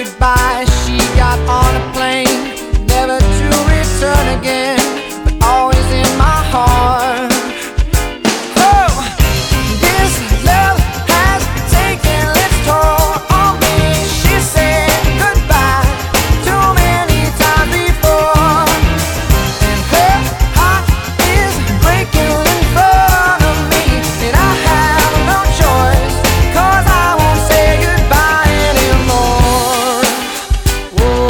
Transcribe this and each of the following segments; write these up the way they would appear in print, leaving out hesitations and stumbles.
goodbye. She got on a plane, never to return again, but always in my heart. Oh, this love has taken its toll on me. She said goodbye too many times before, and her heart is breaking in front of me, and I have no choice, 'cause I won't say goodbye anymore. Whoa,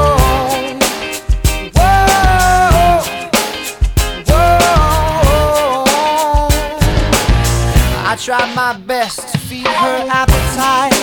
whoa, whoa. I tried my best to feed her appetite,